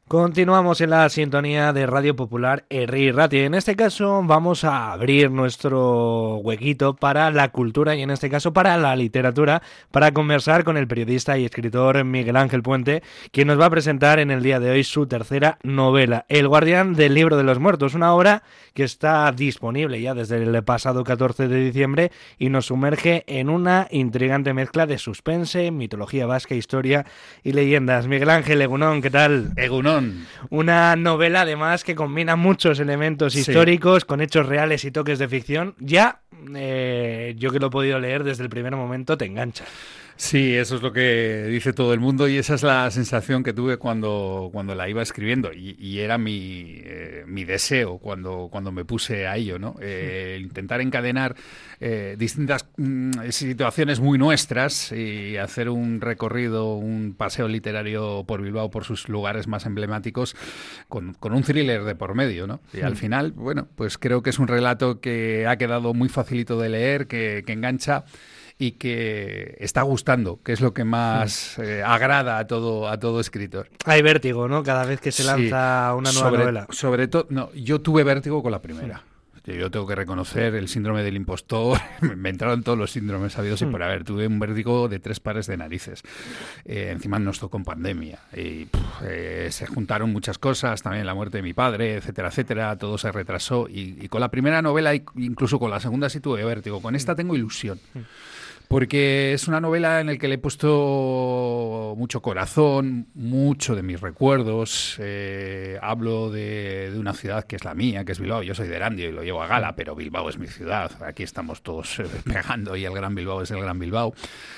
Continuamos en la sintonía de Radio Popular Herri Ratia. En este caso vamos a abrir nuestro huequito para la cultura y en este caso para la literatura, para conversar con el periodista y escritor Miguel Ángel Puente, quien nos va a presentar en el día de hoy su tercera novela, El guardián del libro de los muertos, una obra que está disponible ya desde el pasado 14 de diciembre y nos sumerge en una intrigante mezcla de suspense, mitología vasca, historia y leyendas. Miguel Ángel, Egunon, ¿qué tal? Egunon. Una novela además que combina muchos elementos históricos con hechos reales y toques de ficción. Ya, yo que lo he podido leer desde el primer momento, te engancha. Sí, eso es lo que dice todo el mundo y esa es la sensación que tuve cuando la iba escribiendo y era mi deseo cuando me puse a ello, ¿no? Intentar encadenar distintas situaciones muy nuestras y hacer un recorrido, un paseo literario por Bilbao, por sus lugares más emblemáticos, con un thriller de por medio, ¿no? Y al final, bueno, pues creo que es un relato que ha quedado muy facilito de leer, que engancha y que está gustando, que es lo que más agrada a todo escritor. Hay vértigo, ¿no? Cada vez que se lanza una nueva novela. Sobre todo, no, yo tuve vértigo con la primera. Yo tengo que reconocer el síndrome del impostor. Me entraron todos los síndromes habidos y por haber. Tuve un vértigo de 3 pares de narices. Encima nos tocó en pandemia. Y se juntaron muchas cosas, también la muerte de mi padre, etcétera, etcétera. Todo se retrasó. Y con la primera novela, incluso con la segunda, sí tuve vértigo. Con esta tengo ilusión. Porque es una novela en la que le he puesto mucho corazón, mucho de mis recuerdos. Hablo de una ciudad que es la mía, que es Bilbao. Yo soy de Erandio y lo llevo a gala, pero Bilbao es mi ciudad. Aquí estamos todos pegando y el Gran Bilbao es el Gran Bilbao.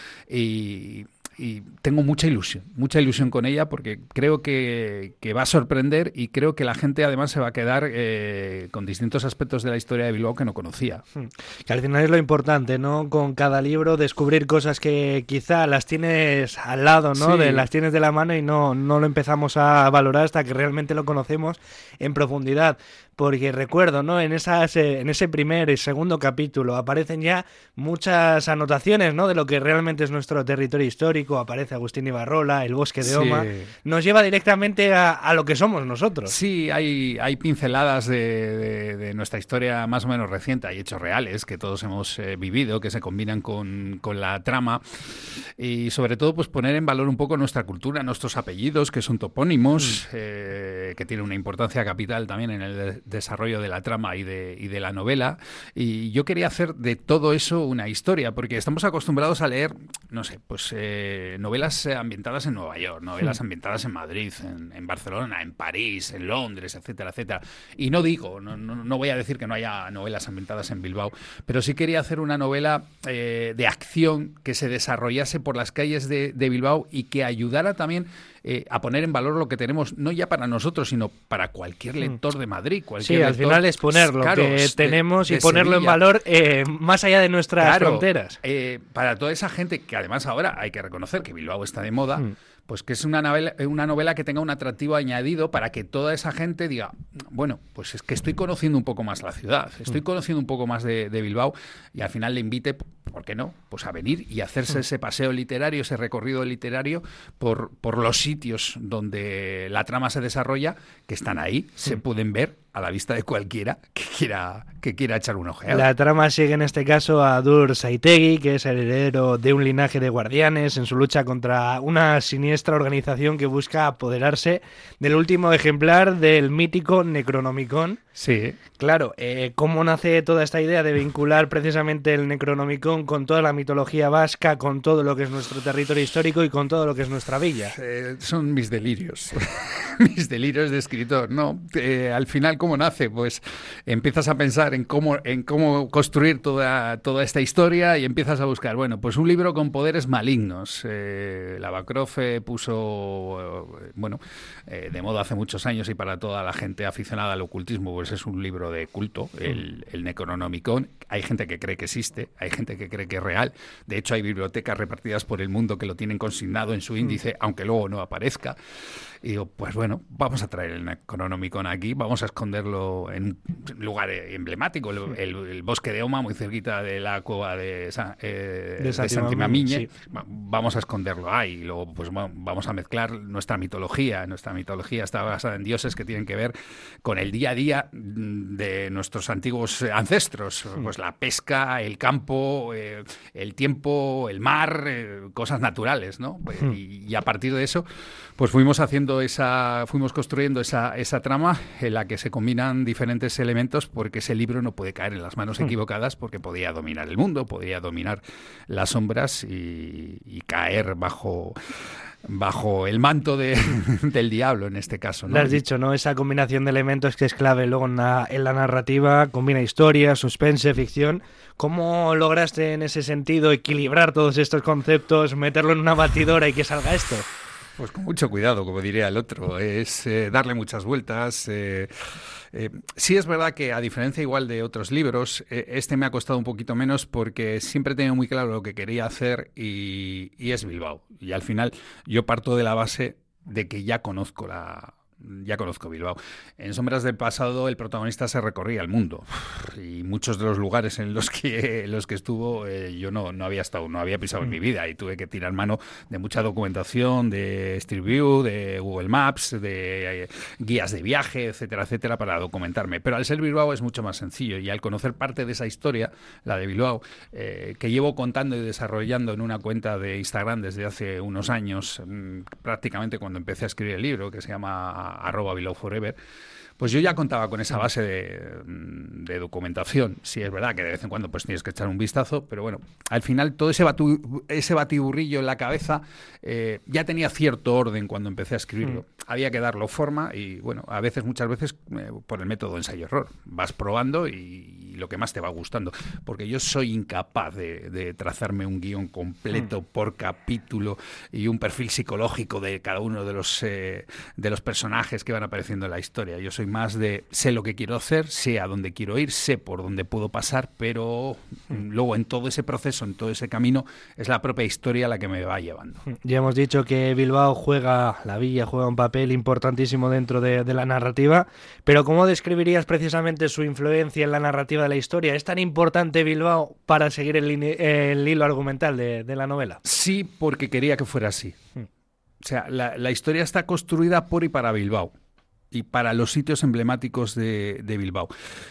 Y tengo mucha ilusión con ella porque creo que va a sorprender y creo que la gente además se va a quedar con distintos aspectos de la historia de Bilbao que no conocía. Que al final es lo importante, ¿no? Con cada libro descubrir cosas que quizá las tienes al lado, ¿no? Sí. Las tienes de la mano y no lo empezamos a valorar hasta que realmente lo conocemos en profundidad. Porque recuerdo, ¿no? En ese primer y segundo capítulo aparecen ya muchas anotaciones, ¿no? De lo que realmente es nuestro territorio histórico. Aparece Agustín Ibarrola, el bosque de Oma. Nos lleva directamente a lo que somos nosotros. Sí, hay pinceladas de nuestra historia más o menos reciente. Hay hechos reales que todos hemos vivido, que se combinan con la trama. Y sobre todo, pues poner en valor un poco nuestra cultura, nuestros apellidos, que son topónimos, que tienen una importancia capital también en el desarrollo de la trama y de la novela. Y yo quería hacer de todo eso una historia, porque estamos acostumbrados a leer, no sé, pues novelas ambientadas en Nueva York, novelas ambientadas en Madrid, en Barcelona, en París, en Londres, etcétera, etcétera. Y no voy a decir que no haya novelas ambientadas en Bilbao, pero sí quería hacer una novela de acción que se desarrollase por las calles de Bilbao y que ayudara también a poner en valor lo que tenemos, no ya para nosotros, sino para cualquier lector de Madrid. Sí, al final es poner lo que tenemos y ponerlo Sevilla en valor más allá de nuestras fronteras. Para toda esa gente que además ahora hay que reconocer que Bilbao está de moda, pues que es una novela que tenga un atractivo añadido para que toda esa gente diga, bueno, pues es que estoy conociendo un poco más la ciudad, estoy conociendo un poco más de Bilbao y al final le invite, ¿por qué no?, pues a venir y hacerse ese paseo literario, ese recorrido literario por los sitios donde la trama se desarrolla, que están ahí, se pueden ver a la vista de cualquiera que quiera echar un ojeada. La trama sigue en este caso a Dur Saitegui, que es el heredero de un linaje de guardianes en su lucha contra una siniestra organización que busca apoderarse del último ejemplar del mítico Necronomicon. Sí. Claro, ¿cómo nace toda esta idea de vincular precisamente el Necronomicon con toda la mitología vasca, con todo lo que es nuestro territorio histórico y con todo lo que es nuestra villa? Son mis delirios, mis delirios de escritor, ¿no? Al final, ¿cómo nace? Pues empiezas a pensar en cómo construir toda esta historia y empiezas a buscar, bueno, pues un libro con poderes malignos. Lavacroft puso, de moda hace muchos años y para toda la gente aficionada al ocultismo, pues es un libro de culto, el Necronomicon. hay gente que cree que existe, hay gente que cree que es real. De hecho, hay bibliotecas repartidas por el mundo que lo tienen consignado en su índice, aunque luego no aparezca. Y digo, pues bueno, vamos a traer el Necronomicon aquí, vamos a esconderlo en un lugar emblemático, el bosque de Oma, muy cerquita de la cueva de Santi Mamiñe. Sí. Vamos a esconderlo ahí y luego pues vamos a mezclar nuestra mitología. Nuestra mitología está basada en dioses que tienen que ver con el día a día de nuestros antiguos ancestros, pues la pesca, el campo, el tiempo, el mar, cosas naturales, ¿no? Y a partir de eso, pues fuimos construyendo esa trama en la que se combinan diferentes elementos, porque ese libro no puede caer en las manos equivocadas, porque podía dominar el mundo, podía dominar las sombras y caer bajo el manto del diablo en este caso, ¿no? Lo has dicho, ¿no? Esa combinación de elementos que es clave luego en la narrativa, combina historia, suspense, ficción. ¿Cómo lograste en ese sentido equilibrar todos estos conceptos, meterlo en una batidora y que salga esto? Pues con mucho cuidado, como diría el otro, es darle muchas vueltas. Sí es verdad que, a diferencia igual de otros libros, este me ha costado un poquito menos porque siempre he tenido muy claro lo que quería hacer y es Bilbao. Y al final yo parto de la base de que ya conozco Bilbao. En Sombras del Pasado el protagonista se recorría el mundo y muchos de los lugares en los que estuvo yo no había pisado en mi vida, y tuve que tirar mano de mucha documentación, de Street View, de Google Maps, de guías de viaje, etcétera, etcétera, para documentarme. Pero al ser Bilbao es mucho más sencillo, y al conocer parte de esa historia, la de Bilbao, que llevo contando y desarrollando en una cuenta de Instagram desde hace unos años, prácticamente cuando empecé a escribir el libro, que se llama @BilbaoForever, pues yo ya contaba con esa base de documentación. Sí, es verdad que de vez en cuando pues tienes que echar un vistazo, pero bueno, al final todo ese batiburrillo en la cabeza ya tenía cierto orden cuando empecé a escribirlo. Había que darlo forma y, bueno, muchas veces por el método ensayo-error. Vas probando y lo que más te va gustando. Porque yo soy incapaz de trazarme un guión completo por capítulo y un perfil psicológico de cada uno de los personajes que van apareciendo en la historia. Yo soy más de sé lo que quiero hacer, sé a dónde quiero ir, sé por dónde puedo pasar, pero luego en todo ese proceso, en todo ese camino, es la propia historia la que me va llevando. Ya hemos dicho que Bilbao la villa juega un papel importantísimo dentro de la narrativa, pero ¿cómo describirías precisamente su influencia en la narrativa de la historia? ¿Es tan importante Bilbao para seguir el hilo argumental de la novela? Sí, porque quería que fuera así. O sea, la historia está construida por y para Bilbao y para los sitios emblemáticos de Bilbao.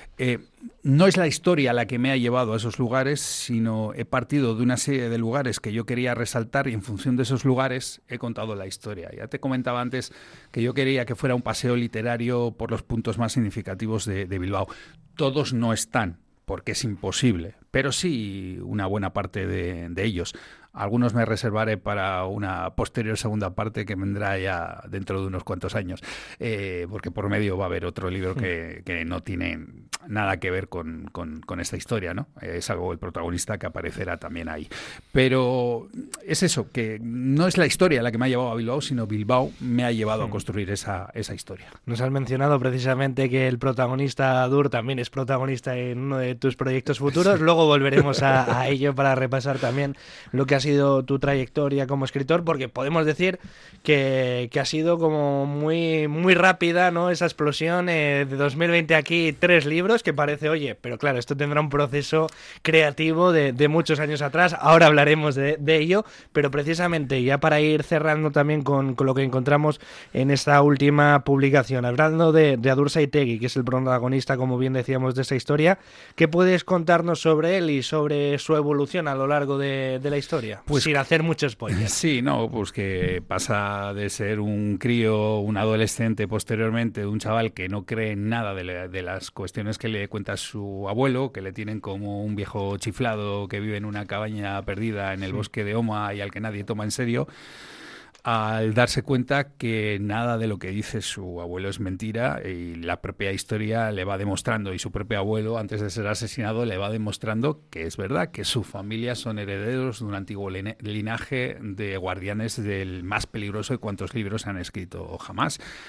No es la historia la que me ha llevado a esos lugares, sino he partido de una serie de lugares que yo quería resaltar y en función de esos lugares he contado la historia. Ya te comentaba antes que yo quería que fuera un paseo literario por los puntos más significativos de Bilbao. Todos no están, porque es imposible, pero sí una buena parte de ellos. Algunos me reservaré para una posterior segunda parte que vendrá ya dentro de unos cuantos años, porque por medio va a haber otro libro que no tiene nada que ver con esta historia, ¿no? Es algo el protagonista que aparecerá también ahí. Pero es eso, que no es la historia la que me ha llevado a Bilbao, sino Bilbao me ha llevado a construir esa historia. Nos has mencionado precisamente que el protagonista Adur también es protagonista en uno de tus proyectos futuros. Sí. Luego volveremos a ello para repasar también lo que ha sido tu trayectoria como escritor, porque podemos decir que ha sido como muy, muy rápida, ¿no? Esa explosión de 2020 aquí, 3 libros, que parece, oye, pero claro, esto tendrá un proceso creativo de muchos años atrás. Ahora hablaremos de ello, pero precisamente ya para ir cerrando también con lo que encontramos en esta última publicación, hablando de Adur Saitegui, que es el protagonista, como bien decíamos, de esta historia, ¿qué puedes contarnos sobre él y sobre su evolución a lo largo de la historia? Pues sin hacer mucho spoiler. Sí, no, pues que pasa de ser un crío, un adolescente posteriormente, un chaval que no cree en nada de las cuestiones que le cuenta su abuelo, que le tienen como un viejo chiflado que vive en una cabaña perdida en el bosque de Oma y al que nadie toma en serio, al darse cuenta que nada de lo que dice su abuelo es mentira, y la propia historia le va demostrando, y su propio abuelo, antes de ser asesinado, le va demostrando que es verdad, que su familia son herederos de un antiguo linaje de guardianes del más peligroso de cuantos libros se han escrito jamás.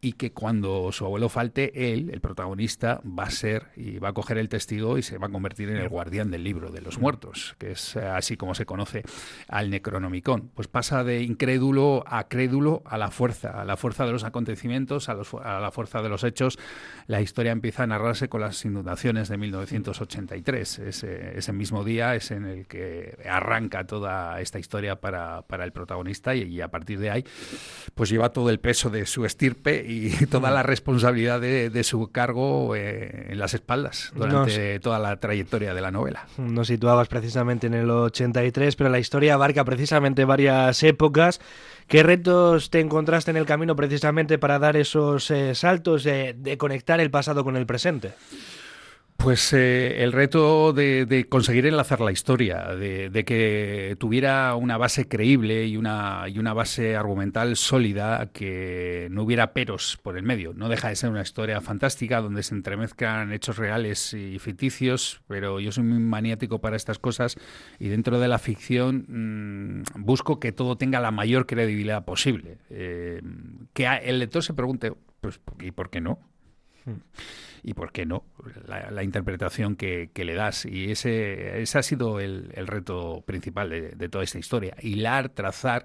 y que cuando su abuelo falte, él, el protagonista, va a ser y va a coger el testigo y se va a convertir en el guardián del libro de los muertos, que es así como se conoce al Necronomicon. Pues pasa de incrédulo a crédulo a la fuerza de los acontecimientos, a la fuerza de los hechos. La historia empieza a narrarse con las inundaciones de 1983. Ese mismo día es en el que arranca toda esta historia para el protagonista y a partir de ahí pues lleva todo el peso de su estirpe y toda la responsabilidad de su cargo en las espaldas durante toda la trayectoria de la novela. Nos situabas precisamente en el 83, pero la historia abarca precisamente varias épocas. ¿Qué retos te encontraste en el camino precisamente para dar esos saltos de conectar el pasado con el presente? Pues el reto de conseguir enlazar la historia, de que tuviera una base creíble y una base argumental sólida, que no hubiera peros por el medio. No deja de ser una historia fantástica donde se entremezclan hechos reales y ficticios, pero yo soy muy maniático para estas cosas y dentro de la ficción busco que todo tenga la mayor credibilidad posible. Que el lector se pregunte, pues, ¿y por qué no? ¿Y por qué no? La interpretación que le das. Y ese ha sido el reto principal de toda esta historia. Hilar, trazar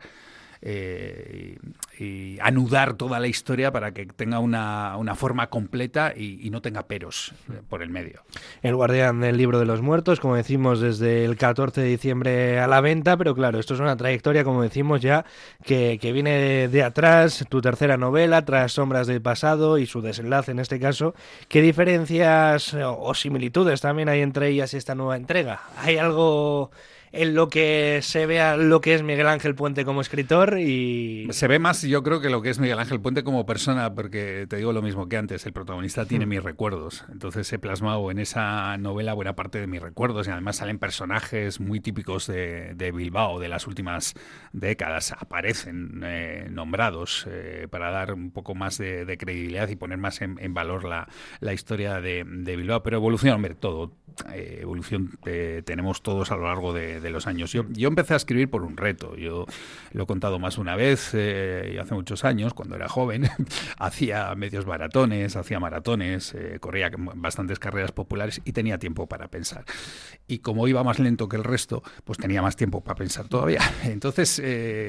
y anudar toda la historia para que tenga una forma completa y no tenga peros por el medio. El guardián del libro de los muertos, como decimos, desde el 14 de diciembre a la venta, pero claro, esto es una trayectoria, como decimos ya, que viene de atrás, tu tercera novela, Tras sombras del pasado, y su desenlace en este caso. ¿Qué diferencias o similitudes también hay entre ellas y esta nueva entrega? ¿Hay algo en lo que se vea lo que es Miguel Ángel Puente como escritor? Y se ve más, yo creo, que lo que es Miguel Ángel Puente como persona, porque te digo lo mismo que antes, el protagonista tiene mis recuerdos, entonces he plasmado en esa novela buena parte de mis recuerdos y además salen personajes muy típicos de Bilbao de las últimas décadas, aparecen nombrados para dar un poco más de credibilidad y poner más en valor la historia de Bilbao, pero evoluciona, hombre, todo. Evolución tenemos todos a lo largo de los años. Yo empecé a escribir por un reto. Yo lo he contado más una vez, y hace muchos años, cuando era joven, hacía medios maratones, hacía maratones, corría bastantes carreras populares y tenía tiempo para pensar. Y como iba más lento que el resto, pues tenía más tiempo para pensar todavía. Entonces,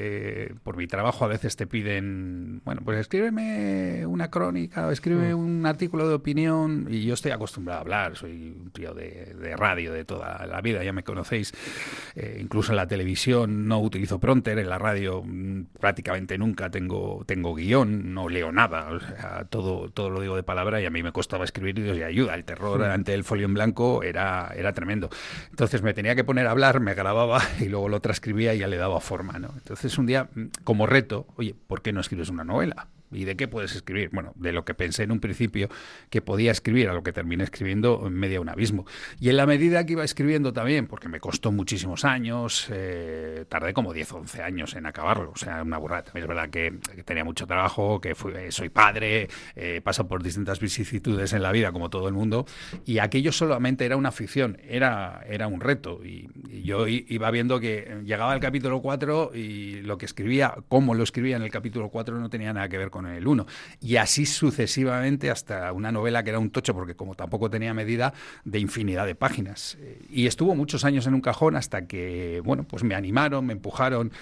por mi trabajo a veces te piden, bueno, pues escríbeme una crónica, o escríbeme un artículo de opinión, y yo estoy acostumbrado a hablar, soy un tío de radio de toda la vida, ya me conocéis. Incluso en la televisión no utilizo prompter, en la radio prácticamente nunca tengo guión, no leo nada, o sea, todo lo digo de palabra, y a mí me costaba escribir y Dios y ayuda, el terror ante el folio en blanco era tremendo. Entonces me tenía que poner a hablar, me grababa y luego lo transcribía y ya le daba forma, ¿no? Entonces un día, como reto, oye, ¿por qué no escribes una novela? ¿Y de qué puedes escribir? Bueno, de lo que pensé en un principio que podía escribir, a lo que terminé escribiendo en medio de un abismo. Y en la medida que iba escribiendo también, porque me costó muchísimos años, tardé como 10 o 11 años en acabarlo, o sea, una burrada. También es verdad que tenía mucho trabajo, que soy padre, paso por distintas vicisitudes en la vida, como todo el mundo, y aquello solamente era una ficción, era un reto. Y yo iba viendo que llegaba el capítulo 4 y lo que escribía, cómo lo escribía en el capítulo 4 no tenía nada que ver con el 1. Y así sucesivamente hasta una novela que era un tocho, porque como tampoco tenía medida, de infinidad de páginas. Y estuvo muchos años en un cajón hasta que, bueno, pues me animaron, me empujaron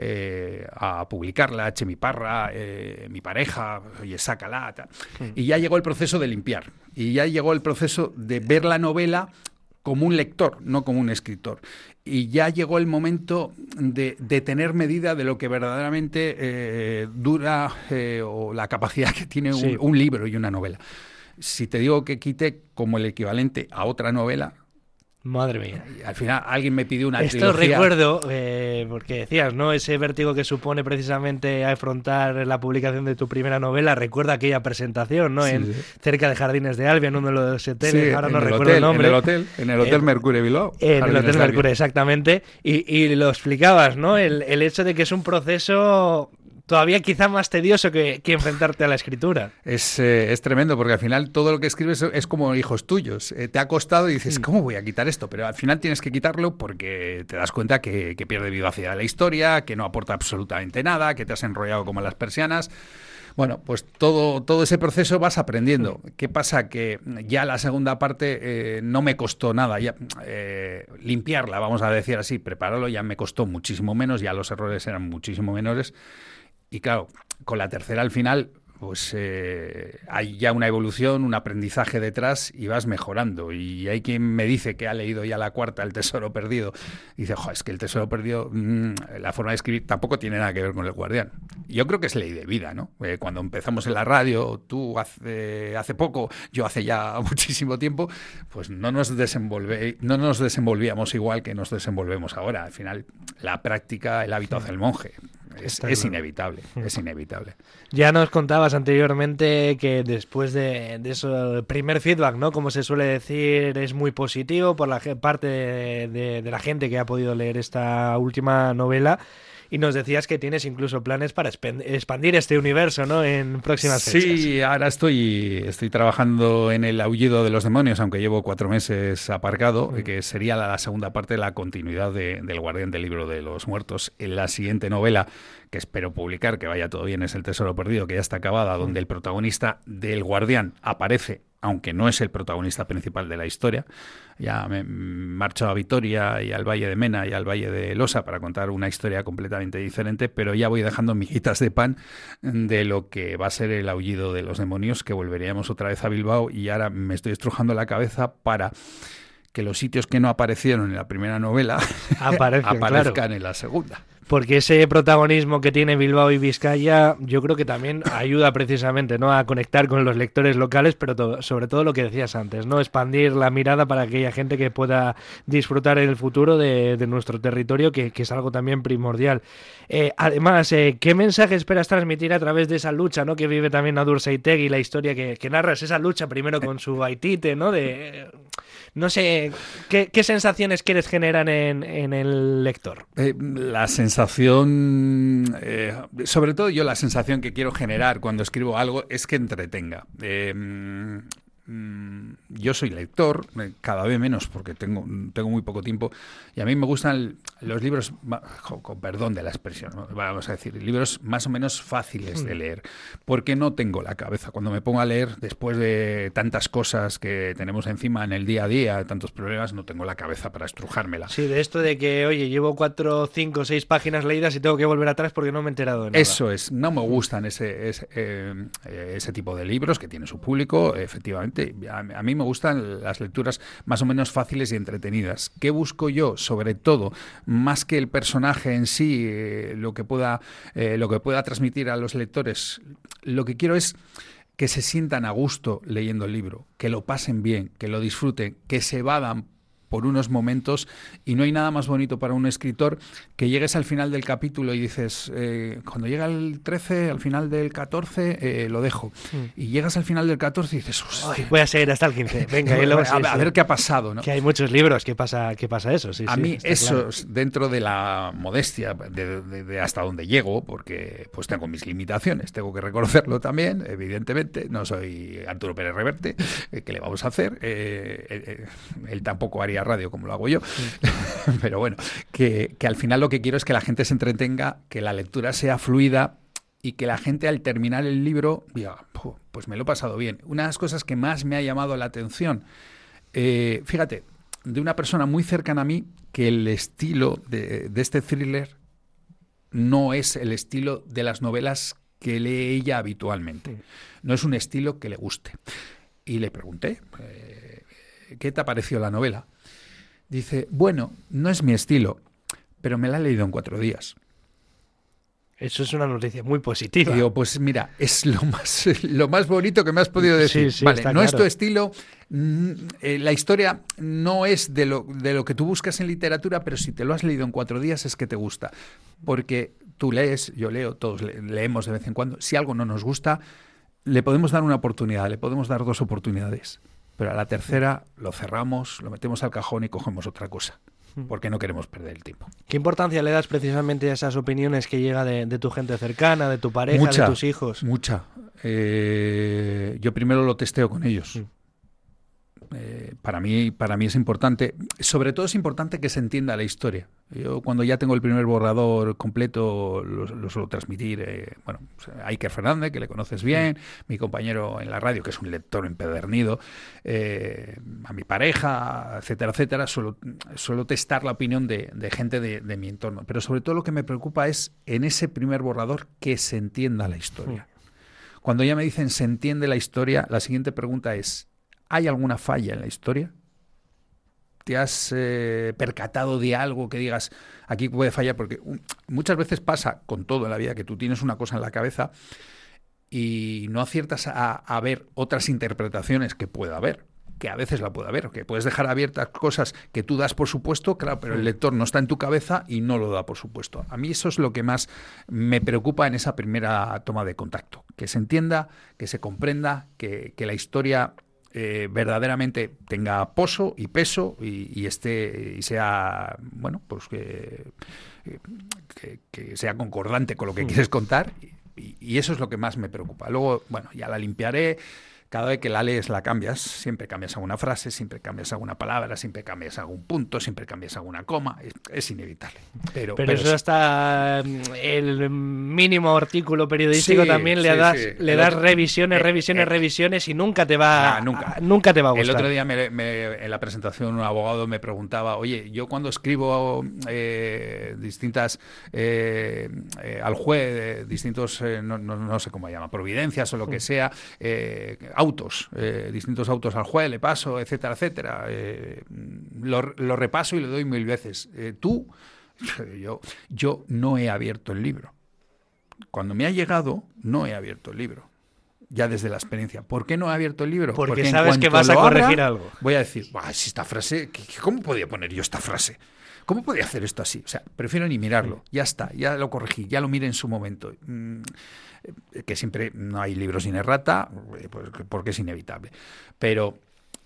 a publicarla, Chemi Parra, mi pareja, oye, sácala. Y ya llegó el proceso de limpiar. Y ya llegó el proceso de ver la novela como un lector, no como un escritor. Y ya llegó el momento de tener medida de lo que verdaderamente dura o la capacidad que tiene un libro y una novela. Si te digo que quite como el equivalente a otra novela, madre mía. Al final alguien me pidió una trilogía. Esto recuerdo, porque decías, ¿no? Ese vértigo que supone precisamente afrontar la publicación de tu primera novela. Recuerda aquella presentación, ¿no? Sí. Cerca de Jardines de Albia, en uno de los hoteles, ahora no recuerdo el nombre. En el Hotel Mercury Bilbao. En el Hotel Mercury, exactamente. Y lo explicabas, ¿no? El hecho de que es un proceso todavía quizá más tedioso que enfrentarte a la escritura. Es tremendo, porque al final todo lo que escribes es como hijos tuyos. Te ha costado y dices, ¿cómo voy a quitar esto? Pero al final tienes que quitarlo porque te das cuenta que pierde vivacidad la historia, que no aporta absolutamente nada, que te has enrollado como las persianas. Bueno, pues todo ese proceso vas aprendiendo. ¿Qué pasa? Que ya la segunda parte no me costó nada. Ya, limpiarla, vamos a decir así, prepararlo ya me costó muchísimo menos, ya los errores eran muchísimo menores. Y claro, con la tercera al final, pues hay ya una evolución, un aprendizaje detrás y vas mejorando. Y hay quien me dice que ha leído ya la cuarta, El Tesoro Perdido, y dice, es que El Tesoro Perdido, la forma de escribir tampoco tiene nada que ver con El Guardián. Yo creo que es ley de vida, ¿no? Cuando empezamos en la radio, tú hace poco, yo hace ya muchísimo tiempo, pues no nos desenvolvíamos igual que nos desenvolvemos ahora. Al final, la práctica, el hábito hace el monje. Es inevitable, es inevitable. Ya nos contabas anteriormente que después de eso, el primer feedback, ¿no? Como se suele decir, es muy positivo por la parte de la gente que ha podido leer esta última novela. Y nos decías que tienes incluso planes para expandir este universo, ¿no? En próximas fechas. Sí, ahora estoy trabajando en El Aullido de los Demonios, aunque llevo 4 meses aparcado, que sería la segunda parte de la continuidad del Guardián del Libro de los Muertos. En la siguiente novela, que espero publicar, que vaya todo bien, es El Tesoro Perdido, que ya está acabada, donde el protagonista del Guardián aparece, aunque no es el protagonista principal de la historia. Ya me marcho a Vitoria y al Valle de Mena y al Valle de Losa para contar una historia completamente diferente, pero ya voy dejando mijitas de pan de lo que va a ser El Aullido de los Demonios, que volveríamos otra vez a Bilbao, y ahora me estoy estrujando la cabeza para que los sitios que no aparecieron en la primera novela aparezcan en la segunda. Porque ese protagonismo que tiene Bilbao y Vizcaya, yo creo que también ayuda precisamente, ¿no?, a conectar con los lectores locales, pero sobre todo lo que decías antes, ¿no?, expandir la mirada para aquella gente que pueda disfrutar en el futuro de nuestro territorio, que es algo también primordial. Además, ¿qué mensaje esperas transmitir a través de esa lucha, ¿no?, que vive también Adur Seitegui, la historia que narras, esa lucha primero con su Aitite, ¿no?, no sé, ¿qué sensaciones quieres generar en el lector? La sensación, sobre todo yo la sensación que quiero generar cuando escribo algo es que entretenga. Yo soy lector, cada vez menos porque tengo muy poco tiempo, y a mí me gustan los libros, con perdón de la expresión, ¿no?, vamos a decir, libros más o menos fáciles de leer, porque no tengo la cabeza. Cuando me pongo a leer, después de tantas cosas que tenemos encima en el día a día, tantos problemas, no tengo la cabeza para estrujármela. Sí, de esto de que, oye, llevo 4, 5, 6 páginas leídas y tengo que volver atrás porque no me he enterado de nada. Eso es, no me gustan ese tipo de libros, que tiene su público, efectivamente. A mí me gustan las lecturas más o menos fáciles y entretenidas. ¿Qué busco yo? Sobre todo, más que el personaje en sí, lo que pueda transmitir a los lectores, lo que quiero es que se sientan a gusto leyendo el libro, que lo pasen bien, que lo disfruten, que se evadan por unos momentos, y no hay nada más bonito para un escritor que llegues al final del capítulo y dices, cuando llega el 13, al final del 14, lo dejo. Y llegas al final del 14 y dices, voy a seguir hasta el 15. Venga, y luego, a ver qué ha pasado, ¿no? Que hay muchos libros que pasa eso. Sí, a mí eso, claro, dentro de la modestia, de hasta donde llego, porque pues tengo mis limitaciones, tengo que reconocerlo también, evidentemente. No soy Arturo Pérez Reverte, ¿qué le vamos a hacer? Él tampoco haría radio como lo hago yo, pero bueno, que al final lo que quiero es que la gente se entretenga, que la lectura sea fluida y que la gente al terminar el libro diga, pues me lo he pasado bien. Una de las cosas que más me ha llamado la atención, fíjate, de una persona muy cercana a mí, que el estilo de este thriller no es el estilo de las novelas que lee ella habitualmente, no es un estilo que le guste. Y le pregunté, ¿qué te ha parecido la novela? Dice, bueno, no es mi estilo, pero me la he leído en 4 días. Eso es una noticia muy positiva. Y digo, pues mira, es lo más bonito que me has podido decir. Sí, vale, no claro. Es tu estilo, la historia no es de lo que tú buscas en literatura, pero si te lo has leído en 4 días es que te gusta. Porque tú lees, yo leo, todos leemos de vez en cuando. Si algo no nos gusta, le podemos dar una oportunidad, le podemos dar 2 oportunidades. Pero a la tercera lo cerramos, lo metemos al cajón y cogemos otra cosa, porque no queremos perder el tiempo. ¿Qué importancia le das precisamente a esas opiniones que llega de tu gente cercana, de tu pareja, de tus hijos? Mucha. Yo primero lo testeo con ellos. Para mí es importante, sobre todo es importante que se entienda la historia. Yo cuando ya tengo el primer borrador completo lo suelo transmitir, a Iker Fernández, que le conoces bien, mi compañero en la radio, que es un lector empedernido, a mi pareja, etcétera, etcétera. Suelo testar la opinión de gente de mi entorno. Pero sobre todo lo que me preocupa es en ese primer borrador que se entienda la historia. Cuando ya me dicen se entiende la historia, la siguiente pregunta es: ¿hay alguna falla en la historia? ¿Te has percatado de algo que digas, aquí puede fallar? Porque muchas veces pasa con todo en la vida que tú tienes una cosa en la cabeza y no aciertas a ver otras interpretaciones que pueda haber, que a veces la puede haber, que puedes dejar abiertas cosas que tú das por supuesto, claro, pero el lector no está en tu cabeza y no lo da por supuesto. A mí eso es lo que más me preocupa en esa primera toma de contacto, que se entienda, que se comprenda, que la historia verdaderamente tenga poso y peso y sea, bueno, pues que sea concordante con lo que quieres contar, y eso es lo que más me preocupa. Luego, bueno, ya la limpiaré. Cada vez que la lees la cambias, siempre cambias alguna frase, siempre cambias alguna palabra, siempre cambias algún punto, siempre cambias alguna coma, es inevitable. Pero eso hasta el mínimo artículo periodístico también le das revisiones y nunca te va a gustar. El otro día en la presentación un abogado me preguntaba, oye, yo cuando escribo distintas al juez, distintos, no sé cómo se llama, providencias o lo que sea, distintos autos al juez, le paso, etcétera, etcétera. Lo repaso y le doy 1000 veces. Yo no he abierto el libro. Cuando me ha llegado, no he abierto el libro. Ya desde la experiencia. ¿Por qué no he abierto el libro? Porque sabes que vas a corregir algo. Voy a decir, si esta frase, ¿cómo podía poner yo esta frase? ¿Cómo podía hacer esto así? O sea, prefiero ni mirarlo. Ya está, ya lo corregí, ya lo miré en su momento. Que siempre no hay libros sin errata, pues, porque es inevitable. Pero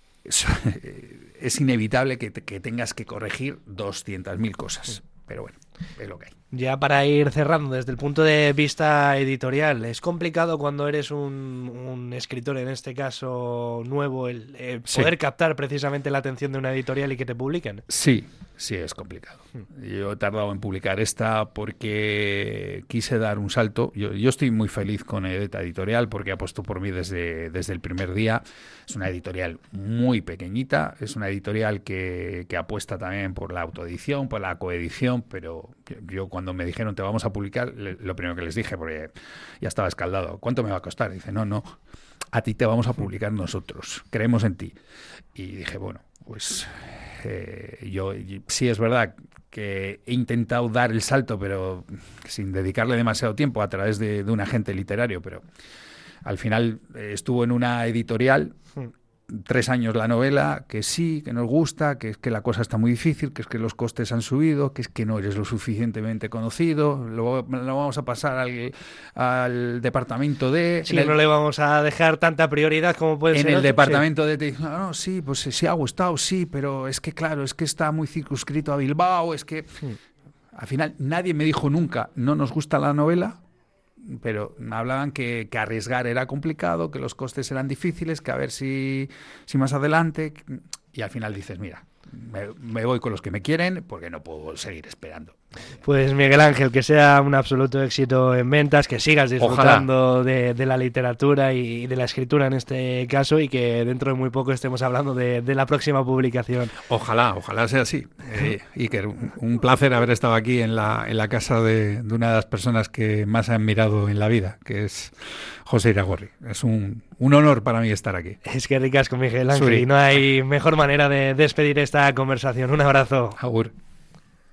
es inevitable que tengas que corregir 200.000 cosas. Pero bueno, es lo que hay. Ya para ir cerrando, desde el punto de vista editorial, ¿es complicado cuando eres un escritor, en este caso nuevo, el poder captar precisamente la atención de una editorial y que te publiquen? Sí, es complicado. Yo he tardado en publicar esta porque quise dar un salto. Yo estoy muy feliz con Edeta Editorial porque ha apostado por mí desde el primer día. Es una editorial muy pequeñita, es una editorial que apuesta también por la autoedición, por la coedición, pero yo cuando me dijeron te vamos a publicar, lo primero que les dije, porque ya estaba escaldado, ¿cuánto me va a costar? Dice, no, a ti te vamos a publicar nosotros, creemos en ti. Y dije, bueno, pues yo sí es verdad que he intentado dar el salto, pero sin dedicarle demasiado tiempo a través de un agente literario, pero al final estuvo en una editorial 3 años la novela, que sí, que nos gusta, que es que la cosa está muy difícil, que es que los costes han subido, que es que no eres lo suficientemente conocido, lo vamos a pasar al departamento de... Sí, no le vamos a dejar tanta prioridad como puede ser. En el departamento de... Te dicen, sí, pues sí ha gustado, sí, pero es que claro, es que está muy circunscrito a Bilbao, es que... Al final nadie me dijo nunca, no nos gusta la novela, pero hablaban que arriesgar era complicado, que los costes eran difíciles, que a ver si más adelante, y al final dices, mira, me voy con los que me quieren porque no puedo seguir esperando. Pues Miguel Ángel, que sea un absoluto éxito en ventas, que sigas disfrutando de la literatura y de la escritura en este caso, y que dentro de muy poco estemos hablando de la próxima publicación. Ojalá sea así. Iker, un placer haber estado aquí en la casa de una de las personas que más he admirado en la vida, que es José Iragorri. Es un honor para mí estar aquí. Es que ricasco, Miguel Ángel, y no hay mejor manera de despedir esta conversación. Un abrazo. Agur.